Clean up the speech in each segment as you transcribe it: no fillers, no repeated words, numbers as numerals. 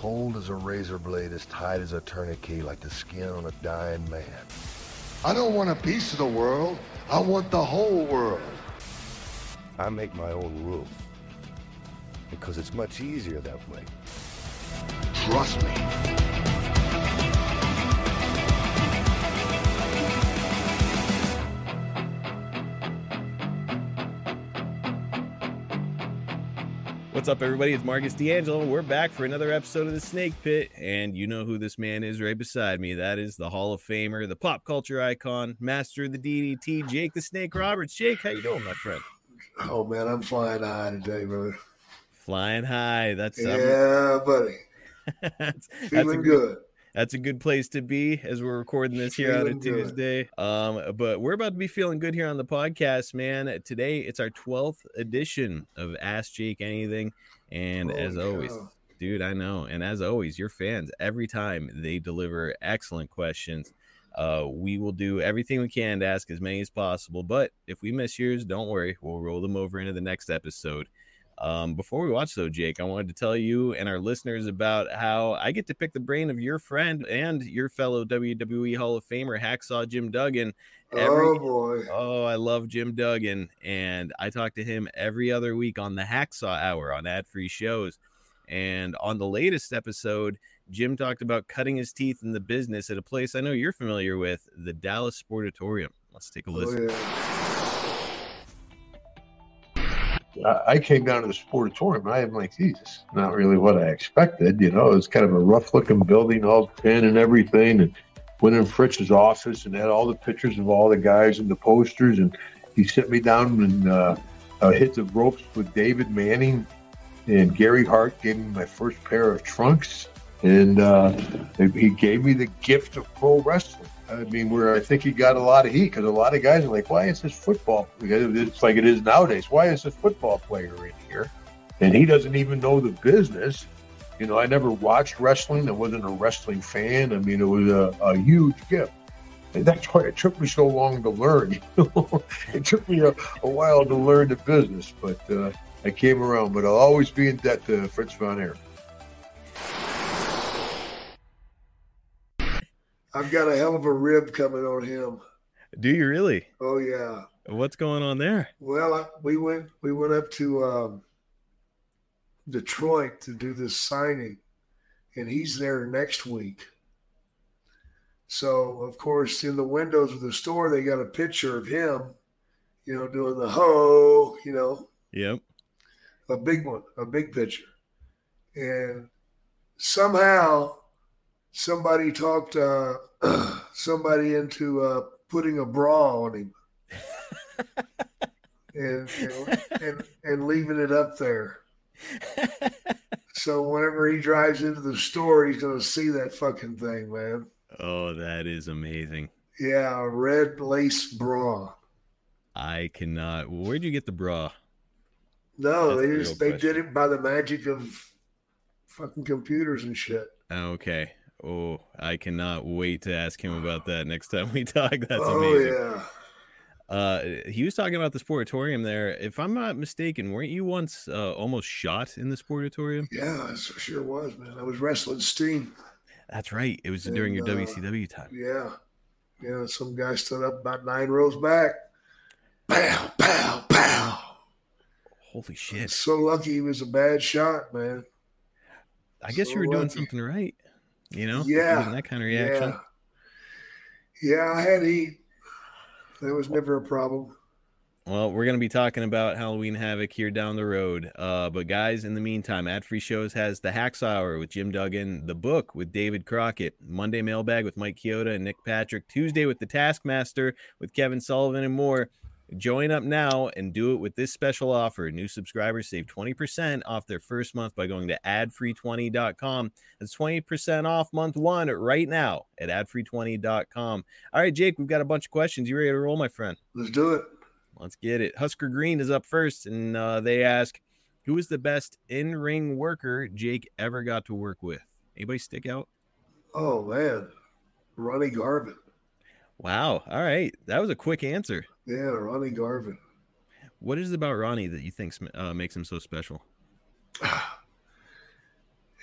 cold as a razor blade, as tight as a tourniquet, like the skin on a dying man. I don't want a piece of the world. I want the whole world. I make my own rules because it's much easier that way. Trust me. What's up, everybody? It's Marcus D'Angelo. We're back for another episode of The Snake Pit, and you know who this man is right beside me. That is the Hall of Famer, the pop culture icon, master of the DDT, Jake the Snake Roberts. Jake, how you doing, my friend? Oh, man, I'm flying high today, brother. Flying high. That's yeah, buddy. Feeling good. That's a good place to be as we're recording this here on a Tuesday. But we're about to be feeling good here on the podcast, man. Today, it's our 12th edition of Ask Jake Anything. And as always, dude, I know. And as always, your fans, every time they deliver excellent questions, we will do everything we can to ask as many as possible. But if we miss yours, don't worry. We'll roll them over into the next episode. Before we watch though, Jake, I wanted to tell you and our listeners about how I get to pick the brain of your friend and your fellow WWE Hall of Famer, Hacksaw Jim Duggan. Oh boy. Oh, I love Jim Duggan. And I talk to him every other week on the Hacksaw Hour on ad-free shows. And on the latest episode, Jim talked about cutting his teeth in the business at a place I know you're familiar with, the Dallas Sportatorium. Let's take a listen. Oh, yeah. I came down to the Sportatorium, and I'm like, Jesus, not really what I expected. You know, it was kind of a rough-looking building, all tin and everything, and went in Fritz's office and had all the pictures of all the guys and the posters, and he sent me down and hit the ropes with David Manning, and Gary Hart gave me my first pair of trunks, and he gave me the gift of pro wrestling. I mean, where I think he got a lot of heat because a lot of guys are like, why is this football? It's like it is nowadays. Why is this football player in here? And he doesn't even know the business. You know, I never watched wrestling. I wasn't a wrestling fan. I mean, it was a huge gift. And that's why it took me so long to learn. You know? It took me a while to learn the business, but I came around. But I'll always be in debt to Fritz von Erich. I've got a hell of a rib coming on him. Do you really? Oh yeah. What's going on there? Well, we went up to Detroit to do this signing, and he's there next week. So of course, in the windows of the store, they got a picture of him, you know, doing the ho, you know. Yep. A big one, a big picture, and somehow somebody talked somebody into putting a bra on him and leaving it up there. So whenever he drives into the store, he's going to see that fucking thing, man. Oh, that is amazing. Yeah, a red lace bra. I cannot. Where'd you get the bra? No, they did it by the magic of fucking computers and shit. Okay. Oh, I cannot wait to ask him about that next time we talk. That's amazing. Yeah. He was talking about the Sportatorium there. If I'm not mistaken, weren't you once almost shot in the Sportatorium? Yeah, I sure was, man. I was wrestling Sting. That's right. It was during your WCW time. Yeah. Yeah, some guy stood up about 9 rows back. Pow, pow, pow. Holy shit. So lucky he was a bad shot, man. I guess you were doing something right. You know? Yeah. That kind of reaction. Yeah, I had heat. That was never a problem. Well, we're going to be talking about Halloween Havoc here down the road. But guys, in the meantime, Ad Free Shows has the Hacksaw Hour with Jim Duggan, The Book with David Crockett, Monday Mailbag with Mike Chioda and Nick Patrick, Tuesday with the Taskmaster with Kevin Sullivan and more. Join up now and do it with this special offer. New subscribers save 20% off their first month by going to adfree20.com. That's 20% off month one right now at adfree20.com. All right, Jake, we've got a bunch of questions. You ready to roll, my friend? Let's do it. Let's get it. Husker Green is up first, and they ask, who is the best in-ring worker Jake ever got to work with? Anybody stick out? Oh, man. Ronnie Garvin. Wow. All right. That was a quick answer. Yeah, Ronnie Garvin. What is it about Ronnie that you think makes him so special?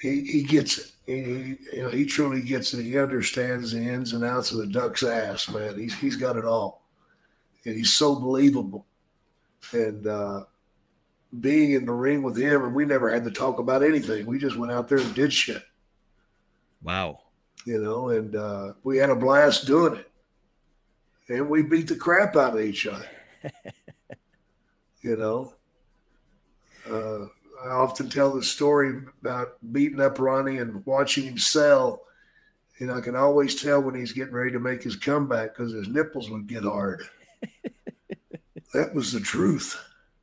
he gets it. He truly gets it. He understands the ins and outs of the duck's ass, man. He's got it all, and he's so believable. And being in the ring with him, and we never had to talk about anything. We just went out there and did shit. Wow. And we had a blast doing it. And we beat the crap out of each other. I often tell the story about beating up Ronnie and watching him sell. And I can always tell when he's getting ready to make his comeback because his nipples would get hard. That was the truth.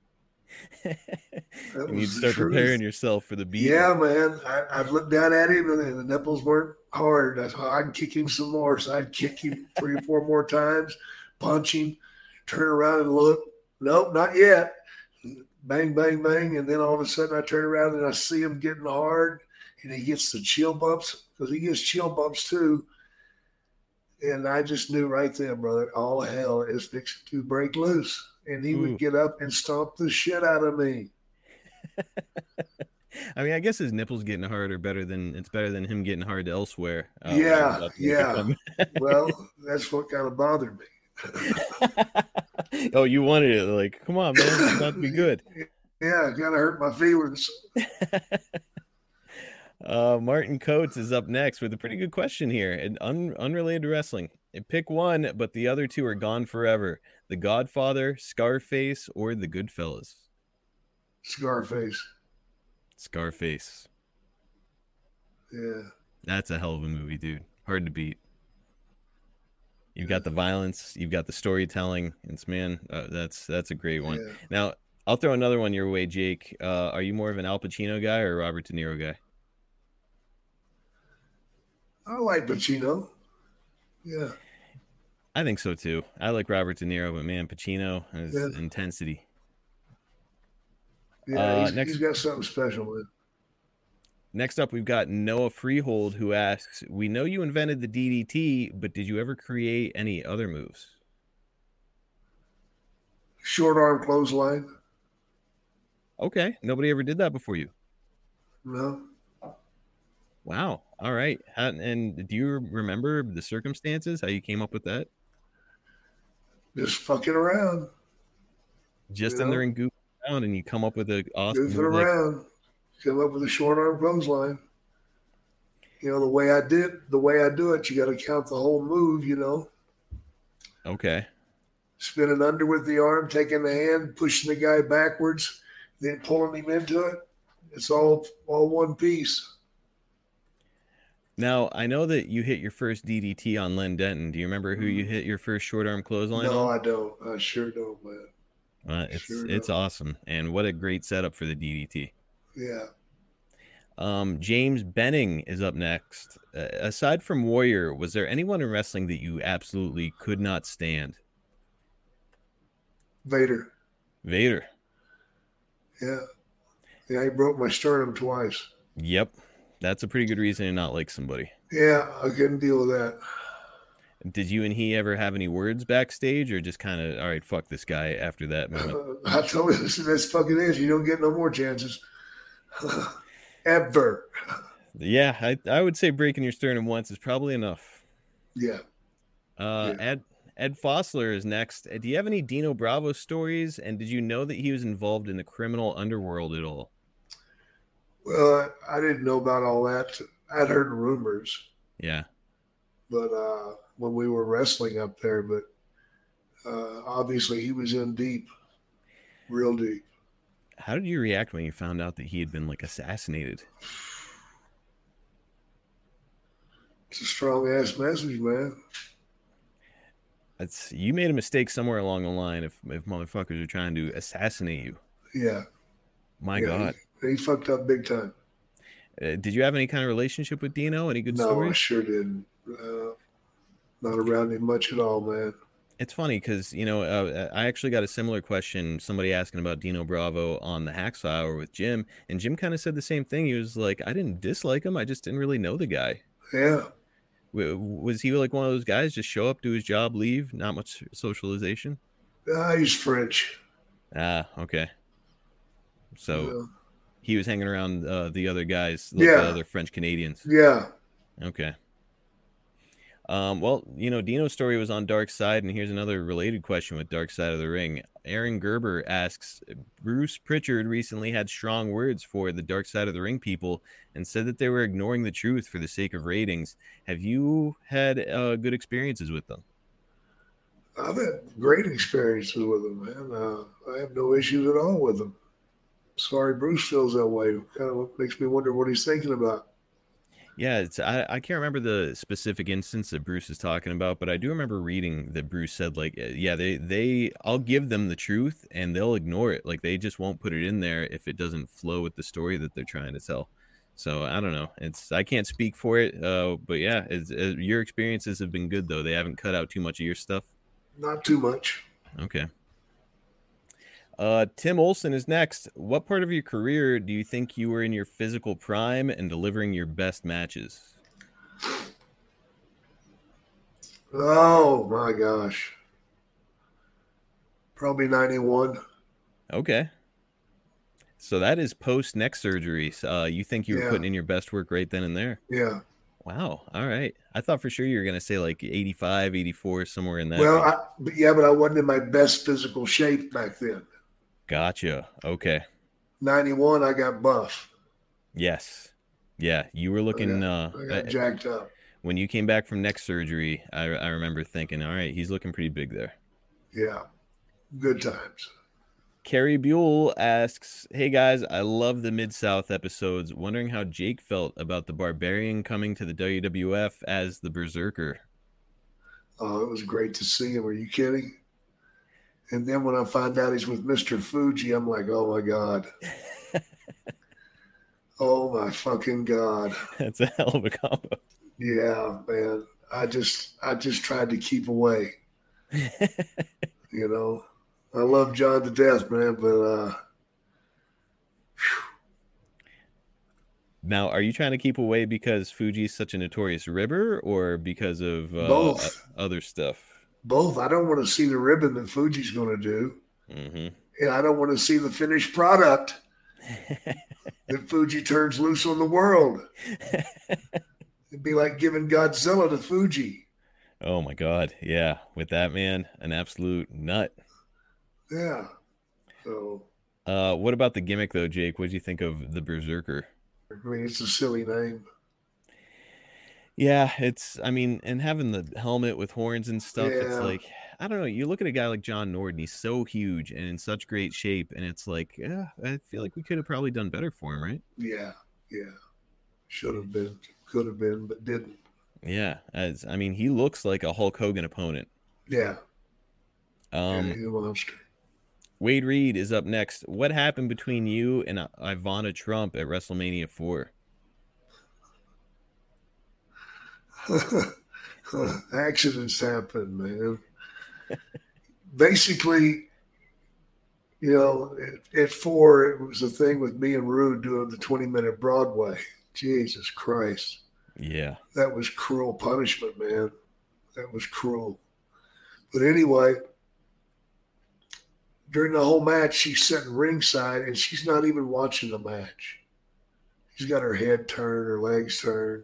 And you'd start preparing yourself for the beat. Yeah, man. I'd look down at him and the nipples weren't hard. I thought I can kick him some more. So I'd kick him 3 or 4 more times, punch him, turn around and look. Nope, not yet. Bang, bang, bang. And then all of a sudden I turn around and I see him getting hard and he gets the chill bumps because he gets chill bumps too. And I just knew right then, brother, all hell is fixing to break loose. And he would get up and stomp the shit out of me. I mean, I guess his nipples getting hard are better than him getting hard elsewhere. Yeah. Well, that's what kind of bothered me. Oh, you wanted it. Like, come on, man. It's about to be good. Yeah, it kind of hurt my feelings. Martin Coates is up next with a pretty good question here. And unrelated to wrestling. Pick one, but the other two are gone forever. The Godfather, Scarface, or The Goodfellas? Scarface. Yeah. That's a hell of a movie, dude. Hard to beat. You've got the violence. You've got the storytelling. That's a great one. Yeah. Now, I'll throw another one your way, Jake. Are you more of an Al Pacino guy or a Robert De Niro guy? I like Pacino. Yeah. I think so, too. I like Robert De Niro, but, man, Pacino has intensity. Yeah, he's got something special, man. Next up, we've got Noah Freehold, who asks, we know you invented the DDT, but did you ever create any other moves? Short arm clothesline. Okay. Nobody ever did that before you? No. Wow. All right. And do you remember the circumstances, how you came up with that? Just fucking around. Just in there and goofing around, and you come up with an awesome goofing around. Come up with a short arm clothesline. The way I do it, you got to count the whole move, Okay. Spinning under with the arm, taking the hand, pushing the guy backwards, then pulling him into it. It's all one piece. Now, I know that you hit your first DDT on Len Denton. Do you remember who you hit your first short arm clothesline on? No, I don't. I sure don't, man. It's awesome. And what a great setup for the DDT. Yeah. James Benning is up next. Aside from Warrior, was there anyone in wrestling that you absolutely could not stand? Vader. Yeah, he broke my sternum twice. Yep. That's a pretty good reason to not like somebody. Yeah, I couldn't deal with that. Did you and he ever have any words backstage, or just kind of, all right, fuck this guy after that moment? I told you, that's fucking it. You don't get no more chances. Ever. Yeah, I would say breaking your sternum once is probably enough. Yeah. Ed Fossler is next. Do you have any Dino Bravo stories? And did you know that he was involved in the criminal underworld at all? Well, I didn't know about all that. I'd heard rumors. Yeah. But when we were wrestling up there, but obviously he was in deep, real deep. How did you react when you found out that he had been assassinated? It's a strong ass message, man. You made a mistake somewhere along the line if motherfuckers are trying to assassinate you. Yeah. My God. He fucked up big time. Did you have any kind of relationship with Dino? Any good stories? No, I sure didn't. Not around him much at all, man. It's funny because, I actually got a similar question, somebody asking about Dino Bravo on the Hacksaw Hour with Jim, and Jim kind of said the same thing. He was like, I didn't dislike him. I just didn't really know the guy. Yeah. Was he like one of those guys, just show up, do his job, leave, not much socialization? He's French. Ah, okay. So He was hanging around the other guys, like Yeah. the other French Canadians. Yeah. Okay. Well, Dino's story was on Dark Side, and here's another related question with Dark Side of the Ring. Aaron Gerber asks, Bruce Pritchard recently had strong words for the Dark Side of the Ring people and said that they were ignoring the truth for the sake of ratings. Have you had good experiences with them? I've had great experiences with them, man. I have no issues at all with them. Sorry Bruce feels that way. Kind of makes me wonder what he's thinking about. Yeah, I can't remember the specific instance that Bruce is talking about, but I do remember reading that Bruce said, like, yeah, I'll give them the truth and they'll ignore it. Like, they just won't put it in there if it doesn't flow with the story that they're trying to tell. So I don't know. I can't speak for it, but yeah, your experiences have been good though. They haven't cut out too much of your stuff. Not too much. Okay. Tim Olson is next. What part of your career do you think you were in your physical prime and delivering your best matches? Oh my gosh. Probably 91. Okay. So that is post neck surgery. You think you were putting in your best work right then and there? Yeah. Wow. All right. I thought for sure you were going to say like 85, 84, somewhere in that. Well, but I wasn't in my best physical shape back then. Gotcha. Okay. 91, I got buff. Yes. Yeah. You were looking. I got jacked up. When you came back from neck surgery, I remember thinking, all right, he's looking pretty big there. Yeah. Good times. Carrie Buell asks, hey guys, I love the Mid-South episodes. Wondering how Jake felt about the Barbarian coming to the WWF as the Berserker. Oh, it was great to see him. Are you kidding? And then when I find out he's with Mr. Fuji, I'm like, oh my God. Oh my fucking God. That's a hell of a combo. Yeah, man. I just tried to keep away. I love John to death, man, but Now, are you trying to keep away because Fuji's such a notorious ribber or because of both other stuff? Both. I don't want to see the ribbon that Fuji's going to do. Mm-hmm. And I don't want to see the finished product that Fuji turns loose on the world. It'd be like giving Godzilla to Fuji. Oh, my God. Yeah. With that, man, an absolute nut. Yeah. So. What about the gimmick, though, Jake? What did you think of the Berserker? I mean, it's a silly name. Yeah, and having the helmet with horns and stuff, it's like, I don't know. You look at a guy like John Norden, he's so huge and in such great shape, and it's like, yeah, I feel like we could have probably done better for him, right? Yeah. Should have been, could have been, but didn't. Yeah, he looks like a Hulk Hogan opponent. Yeah. He's a monster. Wade Reed is up next. What happened between you and Ivana Trump at WrestleMania 4? Accidents happen, man. Basically, at 4, it was a thing with me and Rude doing the 20-minute Broadway. Jesus Christ. Yeah. That was cruel punishment, man. That was cruel. But anyway, during the whole match, she's sitting ringside and she's not even watching the match. She's got her head turned, her legs turned.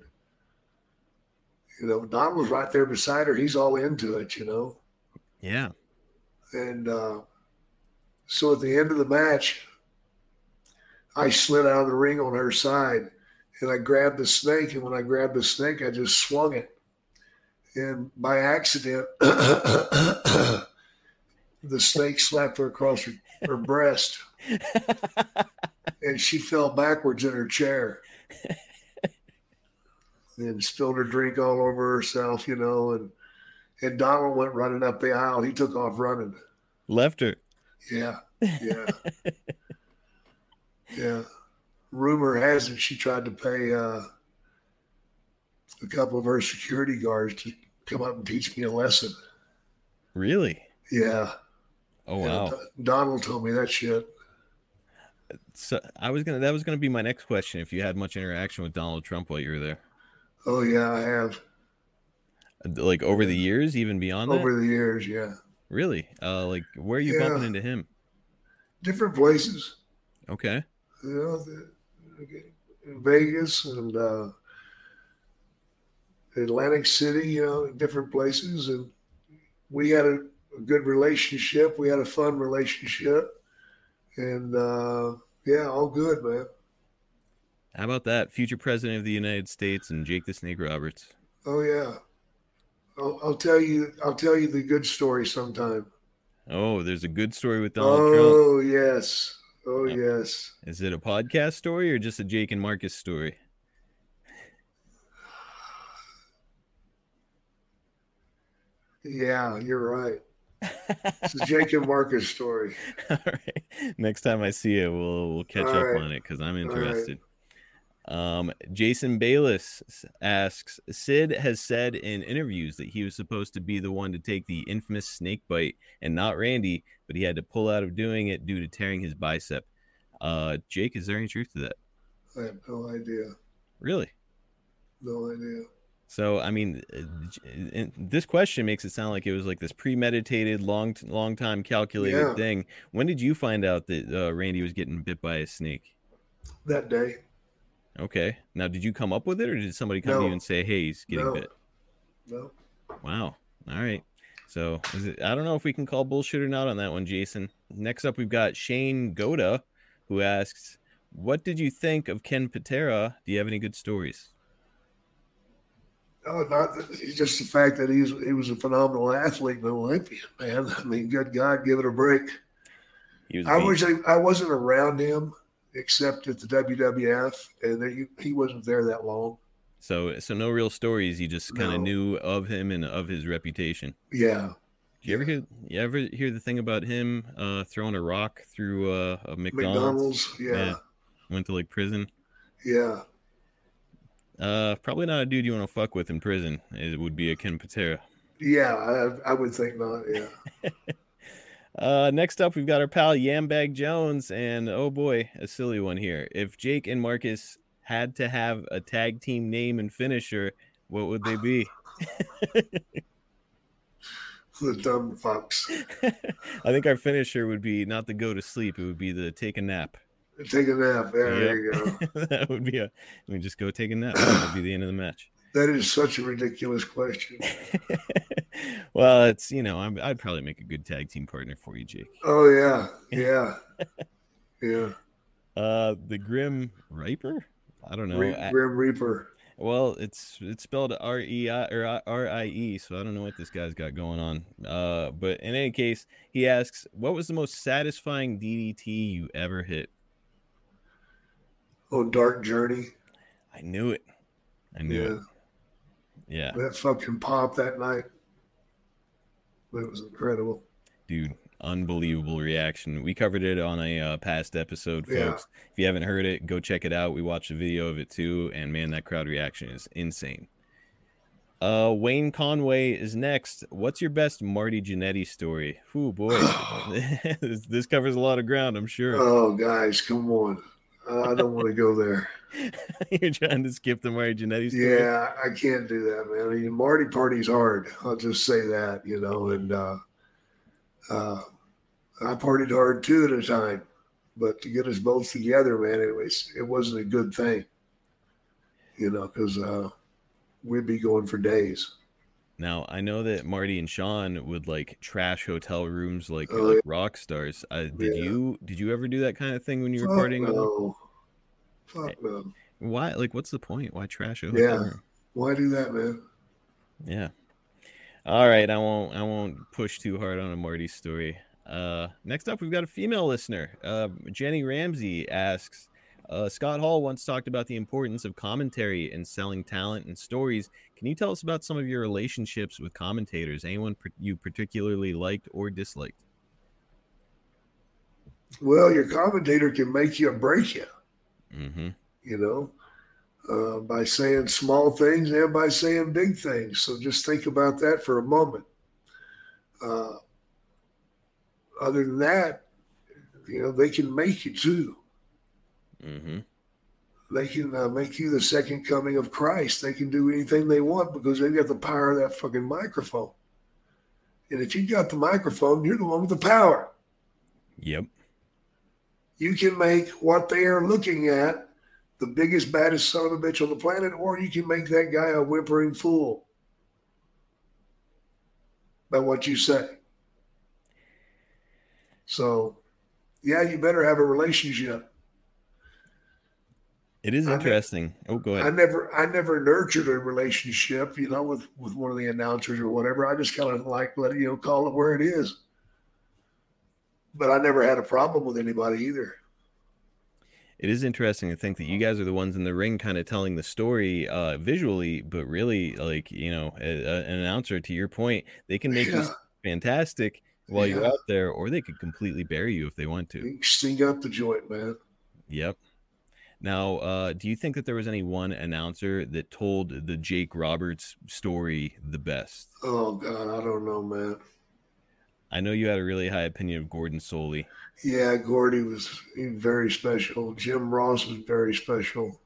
Don was right there beside her. He's all into it, Yeah. And so at the end of the match, I slid out of the ring on her side and I grabbed the snake. And when I grabbed the snake, I just swung it. And by accident, the snake slapped her across her breast. And she fell backwards in her chair. And spilled her drink all over herself, and Donald went running up the aisle. He took off running. Left her. Yeah. Yeah. Rumor has it she tried to pay a couple of her security guards to come up and teach me a lesson. Really? Yeah. Oh, wow. Donald told me that shit. So that was gonna be my next question. If you had much interaction with Donald Trump while you were there. Oh yeah, I have. Like over the years, even beyond that? Over the years, yeah. Really? Like where are you bumping into him? Different places. Okay. in Vegas and Atlantic City, different places. And we had a good relationship. We had a fun relationship. And all good, man. How about that? Future President of the United States and Jake the Snake Roberts. Oh yeah. I'll tell you the good story sometime. Oh, there's a good story with Donald Trump. Oh yes. Oh yes. Is it a podcast story or just a Jake and Marcus story? Yeah, you're right. It's a Jake and Marcus story. All right. Next time I see it, we'll catch up on it because I'm interested. Jason Bayless asks, Sid has said in interviews that he was supposed to be the one to take the infamous snake bite and not Randy, but he had to pull out of doing it due to tearing his bicep. Jake, is there any truth to that? I have no idea. Really? No idea. So, I mean, this question makes it sound like it was like this premeditated, long time calculated thing. When did you find out that Randy was getting bit by a snake? That day. Okay. Now, did you come up with it, or did somebody come to you and say, hey, he's getting bit? No. Wow. All right. So, I don't know if we can call bullshit or not on that one, Jason. Next up, we've got Shane Goda, who asks, what did you think of Ken Patera? Do you have any good stories? No, just the fact that he was a phenomenal athlete and an Olympian, man. I mean, good God, give it a break. I wasn't around him except at the WWF, and he wasn't there that long. So no real stories. You just kind of knew of him and of his reputation. Yeah. Did you ever hear the thing about him throwing a rock through a McDonald's? Yeah. Went to like prison. Yeah. Probably not a dude you want to fuck with in prison. It would be a Ken Patera. Yeah, I would think not. Yeah. Next up, we've got our pal Yambag Jones, and oh boy, a silly one here. If Jake and Marcus had to have a tag team name and finisher, what would they be? The dumb fucks. I think our finisher would be not the go to sleep. It would be the take a nap. Take a nap. There you go. That would be just go take a nap. That would be the end of the match. That is such a ridiculous question. Well, it's, I'd probably make a good tag team partner for you, Jake. Oh, yeah. Yeah. Yeah. The Grim Reaper? I don't know. Grim Reaper. Well, it's spelled R-E-I or R-I-E, so I don't know what this guy's got going on. But in any case, he asks, what was the most satisfying DDT you ever hit? Oh, Dark Journey. I knew it. It. Yeah. That fucking pop that night. That was incredible. Dude, unbelievable reaction. We covered it on a past episode, folks. If you haven't heard it, go check it out. We watched a video of it too, and man, that crowd reaction is insane. Wayne Conway is next. What's your best Marty Jannetty story? Ooh, boy. This covers a lot of ground, I'm sure. Oh, guys, come on. I don't want to go there. You're trying to skip the Marty Jannetty story? Yeah, I can't do that, man. I mean, Marty party's hard. I'll just say that, and I partied hard too at a time, but to get us both together, man, it wasn't a good thing, because we'd be going for days. Now, I know that Marty and Sean would like trash hotel rooms like rock stars. Did you ever do that kind of thing when you were partying? No. Fuck no. Why? Like, what's the point? Why trash a hotel room? Why do that, man? Yeah. All right, I won't push too hard on a Marty story. Next up, we've got a female listener. Jenny Ramsey asks, Scott Hall once talked about the importance of commentary and selling talent and stories. Can you tell us about some of your relationships with commentators? Anyone you particularly liked or disliked? Well, your commentator can make you or break you. Mm-hmm. By saying small things and by saying big things. So just think about that for a moment. Other than that, they can make you too. Mm-hmm. They can make you the second coming of Christ. They can do anything they want because they've got the power of that fucking microphone. And if you got the microphone, you're the one with the power. Yep. You can make what they are looking at the biggest, baddest son of a bitch on the planet, or you can make that guy a whimpering fool by what you say. So, yeah, you better have a relationship. It is interesting. Oh, go ahead. I never nurtured a relationship, with one of the announcers or whatever. I just kind of call it where it is. But I never had a problem with anybody either. It is interesting to think that you guys are the ones in the ring kind of telling the story visually, but really, an announcer, to your point, they can make you fantastic while you're out there, or they could completely bury you if they want to. Sting up the joint, man. Yep. Now, do you think that there was any one announcer that told the Jake Roberts story the best? Oh, God, I don't know, man. I know you had a really high opinion of Gordon Solie. Yeah, Gordy was very special. Jim Ross was very special.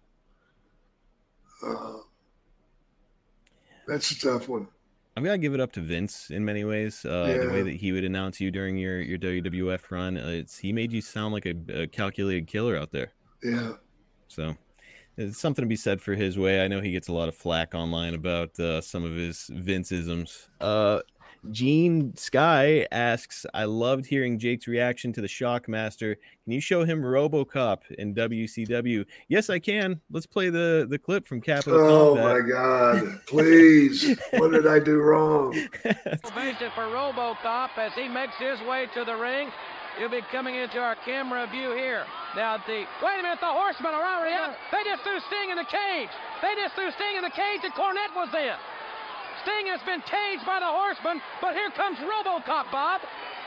That's a tough one. I'm going to give it up to Vince in many ways. The way that he would announce you during your WWF run, he made you sound like a calculated killer out there. Yeah. So it's something to be said for his way. I know he gets a lot of flack online about some of his Vince-isms. Gene Sky asks, I loved hearing Jake's reaction to the Shockmaster. Can you show him RoboCop in WCW? Yes, I can. Let's play the clip from Capital Combat. Oh, my God. Please. What did I do wrong? Ovation for RoboCop as he makes his way to the ring. He'll be coming into our camera view here. Now, wait a minute, the Horsemen are already out. They just threw Sting in the cage. And Cornette was in. Sting has been caged by the Horsemen, but here comes RoboCop, Bob.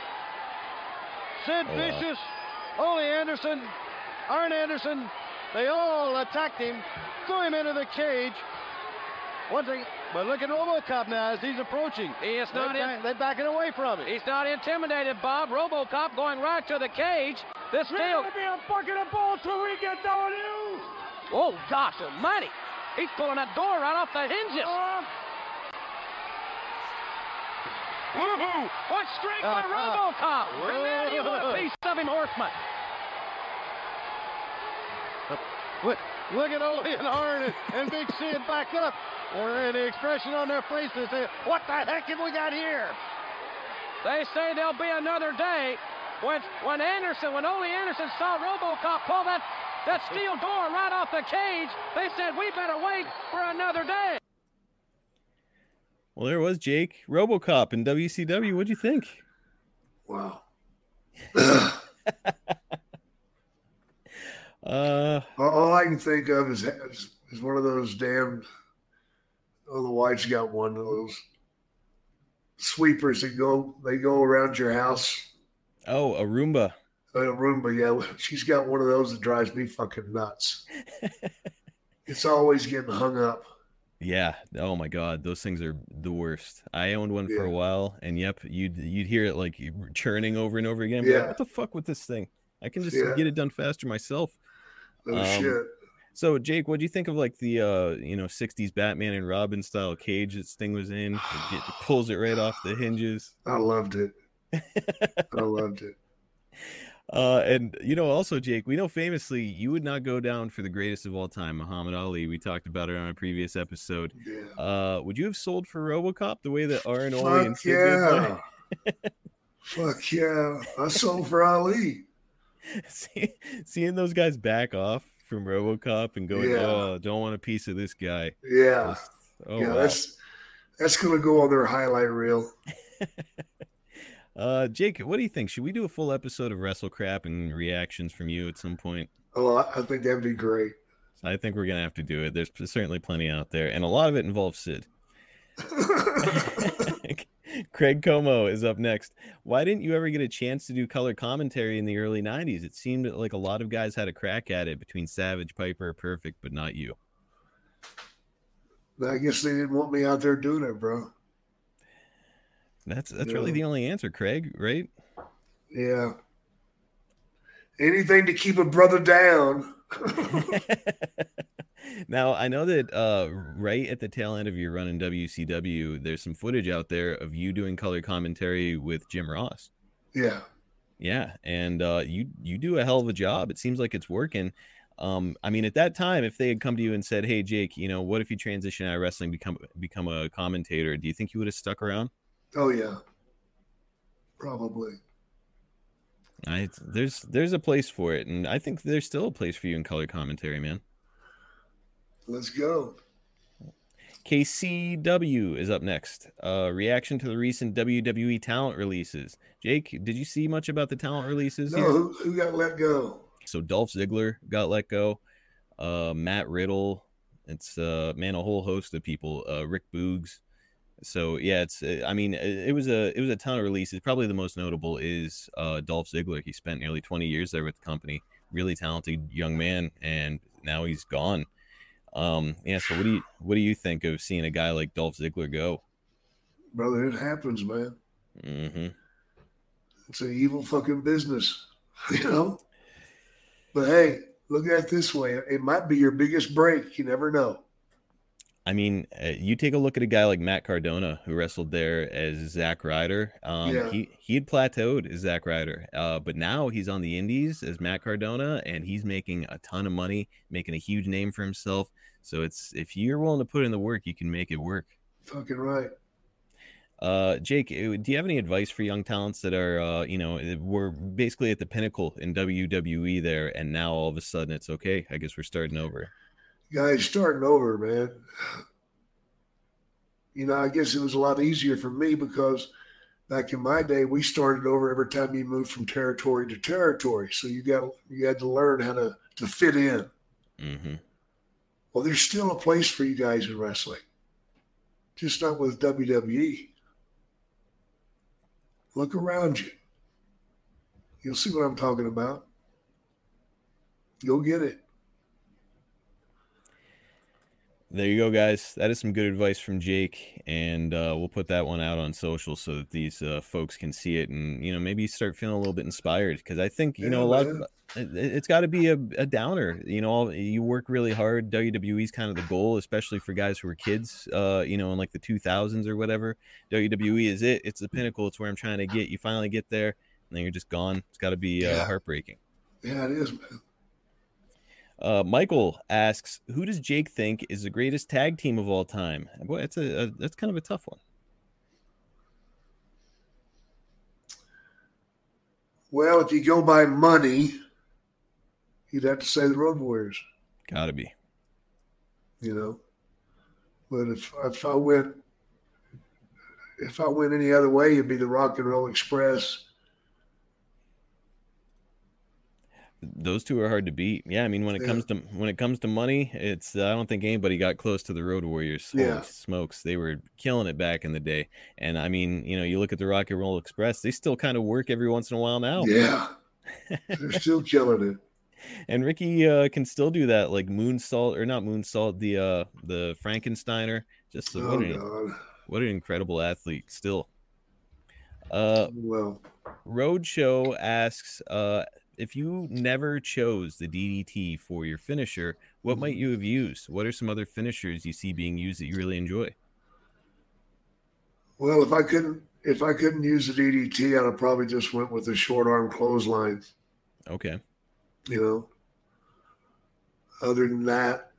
Sid Vicious, Ole Anderson, Arn Anderson, they all attacked him, threw him into the cage. But look at RoboCop now as he's approaching. They're backing away from him. He's not intimidated, Bob. RoboCop going right to the cage. This still going to be a bucket of balls till we get down. Oh, gosh almighty. He's pulling that door right off the hinges. What strength by RoboCop. Really, you want a piece of him, Horseman. Look at Ole and Arn and Big Sid back up. Or the expression on their faces, what the heck have we got here? They say there'll be another day. When Ole Anderson saw RoboCop pull that steel door right off the cage, they said, we better wait for another day. Well, there was Jake, RoboCop in WCW. What'd you think? Wow. All I can think of is one of those damn. Oh, the wife's got one of those sweepers that go around your house. Oh, a Roomba. A Roomba, yeah. She's got one of those that drives me fucking nuts. It's always getting hung up. Yeah. Oh my God, those things are the worst. I owned one for a while, and yep, you'd hear it like churning over and over again. Yeah. Like, what the fuck with this thing? I can just get it done faster myself. Oh shit. So, Jake, what do you think of like the 60s Batman and Robin style cage that Sting was in? It pulls it right off the hinges. I loved it. I loved it. And also, Jake, we know famously you would not go down for the greatest of all time, Muhammad Ali. We talked about it on a previous episode. Yeah. Would you have sold for RoboCop the way that Arn, Ole, and Sid did? Fuck yeah! I sold for Ali. Seeing those guys back off from RoboCop and going, oh, don't want a piece of this guy. Yeah. Wow. That's going to go on their highlight reel. Jake, what do you think? Should we do a full episode of Wrestle Crap and reactions from you at some point? Oh, I think that'd be great. I think we're going to have to do it. There's certainly plenty out there, and a lot of it involves Sid. Craig Como is up next. Why didn't you ever get a chance to do color commentary in the early 90s? It seemed like a lot of guys had a crack at it between Savage, Piper, Perfect, but not you. I guess they didn't want me out there doing it, bro. That's really the only answer, Craig, right? Yeah. Anything to keep a brother down. Now, I know that right at the tail end of your run in WCW, there's some footage out there of you doing color commentary with Jim Ross. Yeah. Yeah, and you do a hell of a job. It seems like it's working. I mean, at that time, if they had come to you and said, "Hey, Jake, what if you transition out of wrestling, become a commentator?" Do you think you would have stuck around? Oh yeah, probably. There's a place for it, and I think there's still a place for you in color commentary, man. Let's go. KCW is up next. Reaction to the recent WWE talent releases. Jake, did you see much about the talent releases? No, who got let go? So Dolph Ziggler got let go. Matt Riddle. It's a whole host of people. Rick Boogs. So yeah, it was a ton of releases. Probably the most notable is Dolph Ziggler. He spent nearly 20 years there with the company. Really talented young man, and now he's gone. Yeah. So what do you think of seeing a guy like Dolph Ziggler go? Brother, it happens, man. Mm-hmm. It's an evil fucking business, But hey, look at it this way: it might be your biggest break. You never know. I mean, you take a look at a guy like Matt Cardona, who wrestled there as Zack Ryder. He had plateaued as Zack Ryder, but now he's on the indies as Matt Cardona, and he's making a ton of money, making a huge name for himself. So if you're willing to put in the work, you can make it work. Fucking right. Jake, do you have any advice for young talents that are, we're basically at the pinnacle in WWE there, and now all of a sudden it's okay, I guess we're starting over? Guys, starting over, man. I guess it was a lot easier for me because back in my day, we started over every time you moved from territory to territory. So you had to learn how to fit in. Mm-hmm. Well, there's still a place for you guys in wrestling, just not with WWE. Look around you. You'll see what I'm talking about. Go get it. There you go, guys. That is some good advice from Jake, and we'll put that one out on social so that these folks can see it and maybe start feeling a little bit inspired. Because I think a lot of it's got to be a downer. You work really hard. WWE's kind of the goal, especially for guys who are kids. In like the 2000s or whatever. WWE is it. It's the pinnacle. It's where I'm trying to get. You finally get there, and then you're just gone. It's got to be heartbreaking. Yeah, it is, man. Michael asks, who does Jake think is the greatest tag team of all time? Boy, that's kind of a tough one. Well, if you go by money, you'd have to say the Road Warriors. Gotta be. But if I went any other way, it'd be the Rock and Roll Express. Those two are hard to beat. Yeah, I mean, when it comes to money, it's I don't think anybody got close to the Road Warriors. Holy smokes, they were killing it back in the day. And I mean, you look at the Rock and Roll Express, they still kind of work every once in a while now. Yeah, they're still killing it. And Ricky can still do that, like moonsault or not moonsault, the Frankensteiner. Just what an incredible athlete still. Well, Roadshow asks, if you never chose the DDT for your finisher, what might you have used? What are some other finishers you see being used that you really enjoy? Well, if I couldn't use the DDT, I'd have probably just went with the short arm clothesline. Okay. Other than that,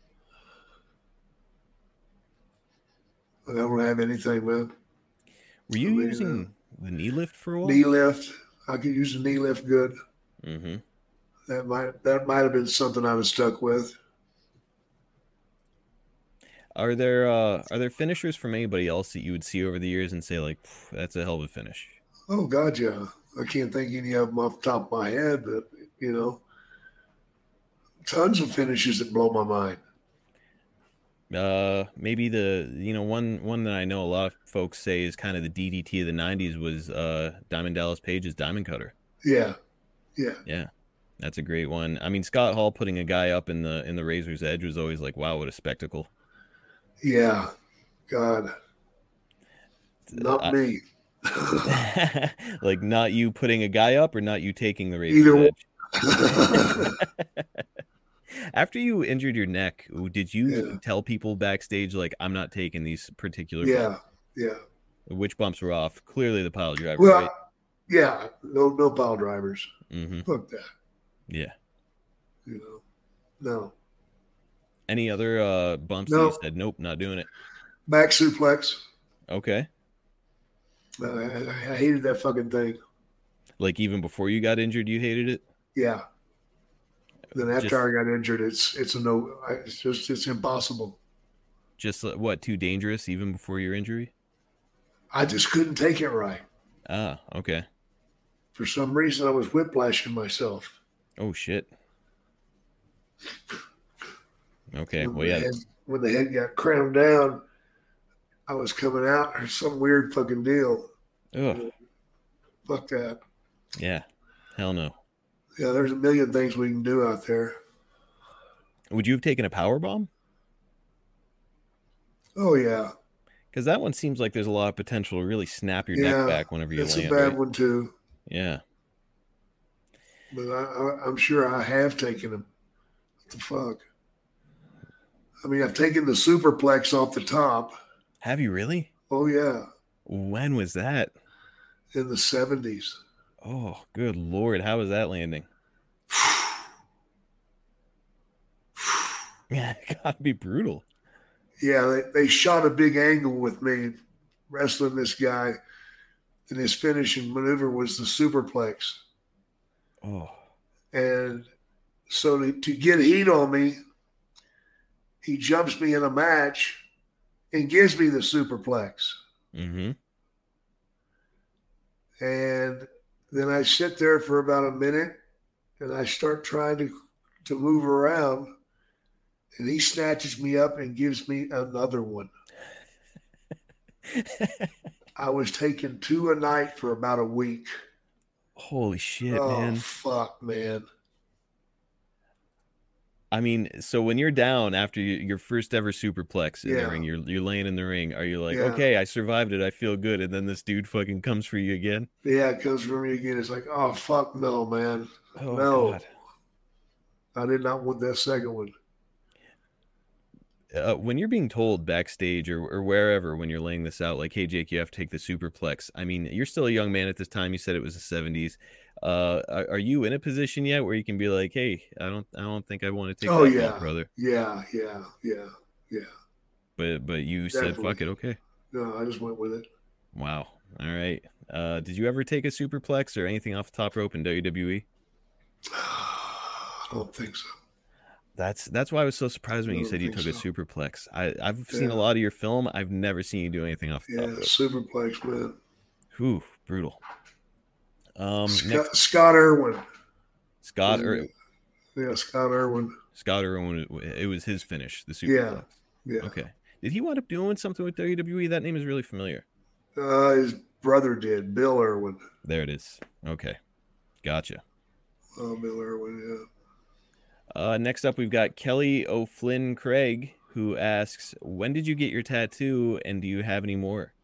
I don't have anything, man. Were you using the knee lift for a while? Knee lift. I could use the knee lift good. Mm-hmm. That might have been something I was stuck with. Are there finishers from anybody else that you would see over the years and say, like, that's a hell of a finish? Oh God, yeah. I can't think any of them off the top of my head, but tons of finishes that blow my mind. Maybe one that I know a lot of folks say is kind of the DDT of the 90s was Diamond Dallas Page's Diamond Cutter. Yeah. That's a great one. I mean, Scott Hall putting a guy up in the Razor's Edge was always like, wow, what a spectacle. Yeah, God, not me. Like, not you putting a guy up or not you taking the Razor's Edge? After you injured your neck, did you tell people backstage, like, I'm not taking these particular bumps? Yeah. Which bumps were off? Clearly the pile driver, Well, right? Yeah, no pile drivers. Mm-hmm. Fuck that. Yeah. No. Any other bumps that you said, nope, not doing it? Back suplex. Okay. I hated that fucking thing. Like even before you got injured, you hated it? Yeah. Then after I got injured, it's a no. It's impossible. Just what? Too dangerous even before your injury? I just couldn't take it right. Ah, okay. For some reason, I was whiplashing myself. Oh shit. Okay. When the head got crammed down, I was coming out or some weird fucking deal. Ugh. Fuck that. Yeah. Hell no. Yeah, there's a million things we can do out there. Would you have taken a power bomb? Oh yeah. Because that one seems like there's a lot of potential to really snap your neck back whenever you land. It's a bad one too. Yeah. But I'm sure I have taken them. What the fuck? I mean, I've taken the superplex off the top. Have you really? Oh yeah. When was that? In the 70s. Oh, good Lord. How was that landing? Yeah, it gotta be brutal. Yeah, they shot a big angle with me wrestling this guy, and his finishing maneuver was the superplex. Oh. And so to get heat on me, he jumps me in a match and gives me the superplex. Mm-hmm. And then I sit there for about a minute, and I start trying to move around, and he snatches me up and gives me another one. I was taking 2 a night for about a week. Holy shit, man. Oh, fuck, man. I mean, so when you're down after your first ever superplex in the ring, you're laying in the ring. Are you like, okay, I survived it, I feel good, and then this dude fucking comes for you again? Yeah, it comes for me again. It's like, oh fuck no, man. Oh, no, God. I did not want that second one. When you're being told backstage or wherever when you're laying this out, like, hey Jake, you have to take the superplex. I mean, you're still a young man at this time. You said it was the 70s. Are you in a position yet where you can be like, hey, I don't think I want to take that belt, brother? Yeah. But you said, fuck it, okay. No, I just went with it. Wow. All right. Did you ever take a superplex or anything off the top rope in WWE? I don't think so. That's why I was so surprised when you said you took a superplex. I've seen a lot of your film. I've never seen you do anything off the top rope. Superplex, man. Whew, brutal. Scott Irwin. Scott Irwin. Yeah, Scott Irwin. Scott Irwin. It was his finish, the superplex. Yeah. Okay. Did he wind up doing something with WWE? That name is really familiar. His brother did, Bill Irwin. There it is. Okay. Gotcha. Oh, Bill Irwin, next up, we've got Kelly O'Flynn Craig, who asks, when did you get your tattoo, and do you have any more?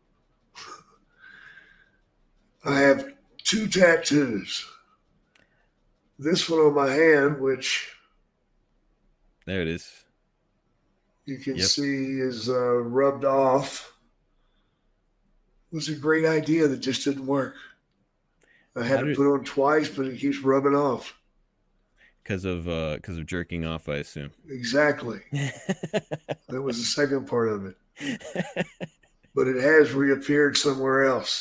I have 2 tattoos. This one on my hand, which... There it is. You can see is rubbed off. It was a great idea that just didn't work. I had to put it on twice, but it keeps rubbing off. Because of jerking off, I assume. Exactly. That was the second part of it. But it has reappeared somewhere else.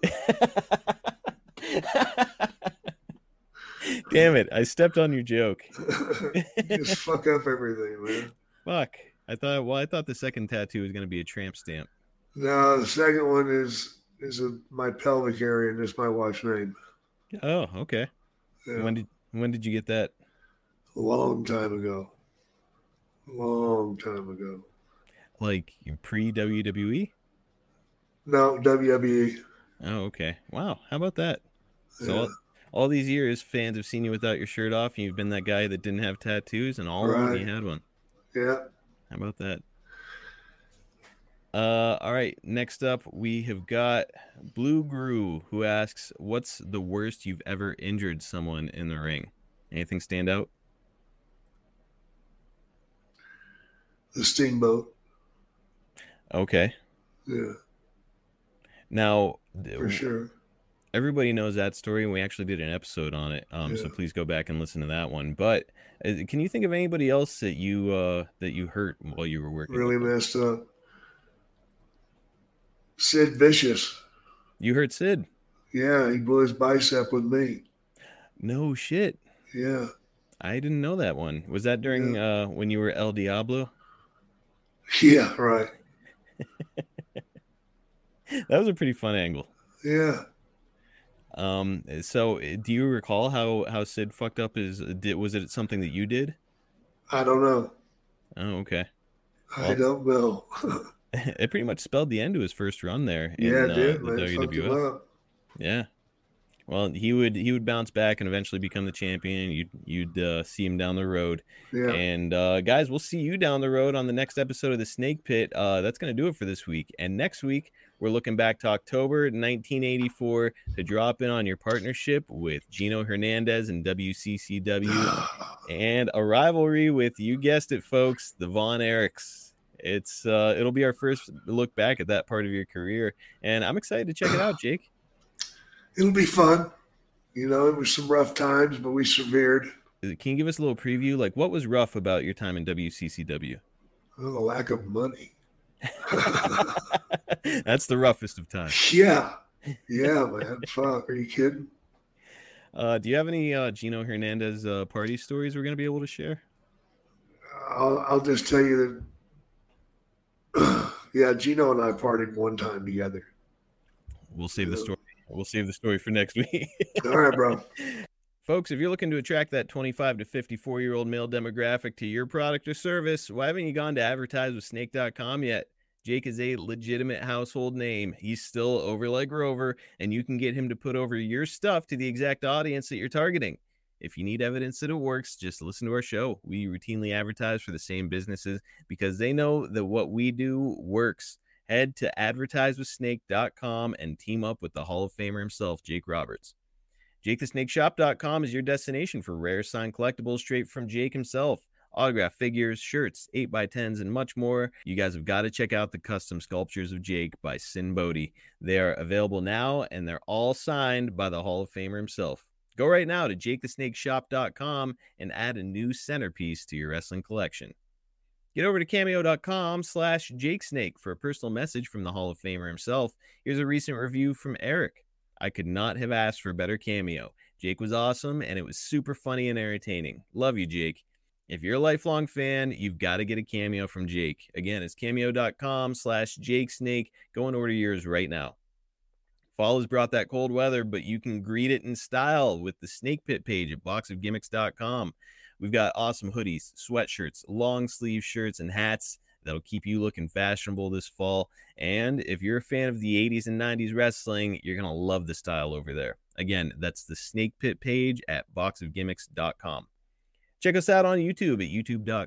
Damn it. I stepped on your joke. Just fuck up everything, man. Fuck. I thought the second tattoo was going to be a tramp stamp. No, the second one is my pelvic area and just my wife's name. Oh, okay. Yeah. When did you get that? A long time ago. Like pre-WWE? No, WWE. Oh, okay. Wow. How about that? So Yeah. all these years, fans have seen you without your shirt off, and you've been that guy that didn't have tattoos, and all of them, you had one. Yeah. How about that? All right. Next up, we have got Blue Gru, who asks, what's the worst you've ever injured someone in the ring? Anything stand out? The Steamboat. Okay. Yeah. Now, for sure. Everybody knows that story, and we actually did an episode on it. So please go back and listen to that one. But can you think of anybody else that you hurt while you were working? Really messed up. Sid Vicious. You hurt Sid? Yeah, he blew his bicep with me. No shit. Yeah. I didn't know that one. Was that during when you were El Diablo? Yeah, right. That was a pretty fun angle. Yeah. So do you recall how Sid fucked up was it something that you did? I don't know. Oh, okay. I don't know. It pretty much spelled the end to his first run there. Yeah, it did, the man. WWF. Yeah. Well, he would bounce back and eventually become the champion. You'd see him down the road. Yeah. And guys, we'll see you down the road on the next episode of the Snake Pit. That's going to do it for this week. And next week, we're looking back to October 1984 to drop in on your partnership with Gino Hernandez and WCCW and a rivalry with, you guessed it, folks, the Von Erichs. It'll be our first look back at that part of your career, and I'm excited to check it out, Jake. It'll be fun. You know, it was some rough times, but we persevered. Can you give us a little preview? Like, what was rough about your time in WCCW? Well, the lack of money. That's the roughest of times. Yeah, man. Fuck, are you kidding? Do you have any Gino Hernandez party stories we're going to be able to share? I'll just tell you that. Yeah, Gino and I partied one time together. We'll save the story. We'll save the story for next week. All right, bro. Folks, if you're looking to attract that 25 to 54-year-old male demographic to your product or service, why haven't you gone to advertise with Snake.com yet? Jake is a legitimate household name. He's still over like Rover, and you can get him to put over your stuff to the exact audience that you're targeting. If you need evidence that it works, just listen to our show. We routinely advertise for the same businesses because they know that what we do works. Head to advertisewithsnake.com and team up with the Hall of Famer himself, Jake Roberts. JakeTheSnakeShop.com is your destination for rare signed collectibles straight from Jake himself. Autograph figures, shirts, 8x10s, and much more. You guys have got to check out the custom sculptures of Jake by Sin Bodhi. They are available now, and they're all signed by the Hall of Famer himself. Go right now to JakeTheSnakeShop.com and add a new centerpiece to your wrestling collection. Get over to cameo.com/JakeSnake for a personal message from the Hall of Famer himself. Here's a recent review from Eric. I could not have asked for a better cameo. Jake was awesome, and it was super funny and entertaining. Love you, Jake. If you're a lifelong fan, you've got to get a cameo from Jake. Again, it's cameo.com/JakeSnake. Go and order yours right now. Fall has brought that cold weather, but you can greet it in style with the Snake Pit page at boxofgimmicks.com. We've got awesome hoodies, sweatshirts, long sleeve shirts, and hats that'll keep you looking fashionable this fall. And if you're a fan of the 80s and 90s wrestling, you're going to love the style over there. Again, that's the Snake Pit page at boxofgimmicks.com. Check us out on YouTube at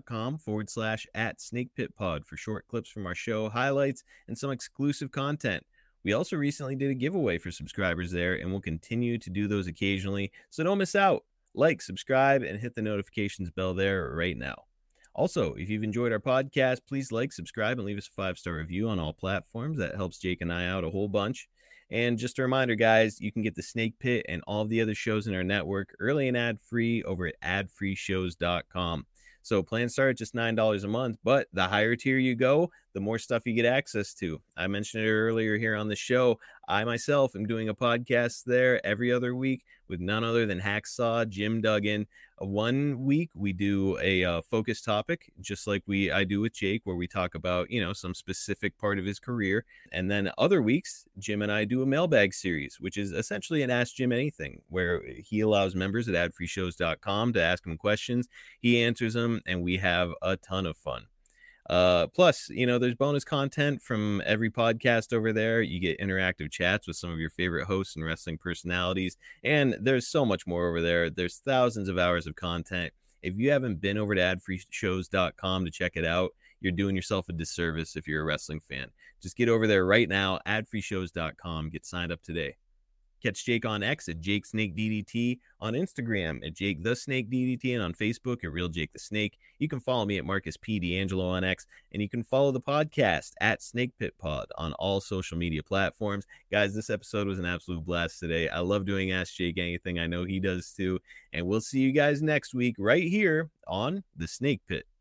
youtube.com/@SnakePitPod for short clips from our show, highlights, and some exclusive content. We also recently did a giveaway for subscribers there, and we'll continue to do those occasionally, so don't miss out. Like, subscribe, and hit the notifications bell there right now. Also, if you've enjoyed our podcast, please like, subscribe, and leave us a 5-star review on all platforms. That helps Jake and I out a whole bunch. And just a reminder, guys, you can get the Snake Pit and all of the other shows in our network early and ad-free over at adfreeshows.com. So plans start at just $9 a month, but the higher tier you go, the more stuff you get access to. I mentioned it earlier here on the show. I myself am doing a podcast there every other week with none other than Hacksaw Jim Duggan. 1 week we do a focus topic, just like I do with Jake, where we talk about, some specific part of his career. And then other weeks, Jim and I do a mailbag series, which is essentially an Ask Jim Anything, where he allows members at adfreeshows.com to ask him questions. He answers them, and we have a ton of fun. Plus, there's bonus content from every podcast over there. You get interactive chats with some of your favorite hosts and wrestling personalities, and there's so much more over there. There's thousands of hours of content. If you haven't been over to adfreeshows.com to check it out, you're doing yourself a disservice if you're a wrestling fan. Just get over there right now, adfreeshows.com. Get signed up today. Catch Jake on X at Jake Snake DDT, on Instagram at Jake the Snake DDT, and on Facebook at Real Jake the Snake. You can follow me at Marcus P. D'Angelo on X, and you can follow the podcast at Snake Pit Pod on all social media platforms. Guys, this episode was an absolute blast today. I love doing Ask Jake Anything. I know he does too. And we'll see you guys next week right here on The Snake Pit.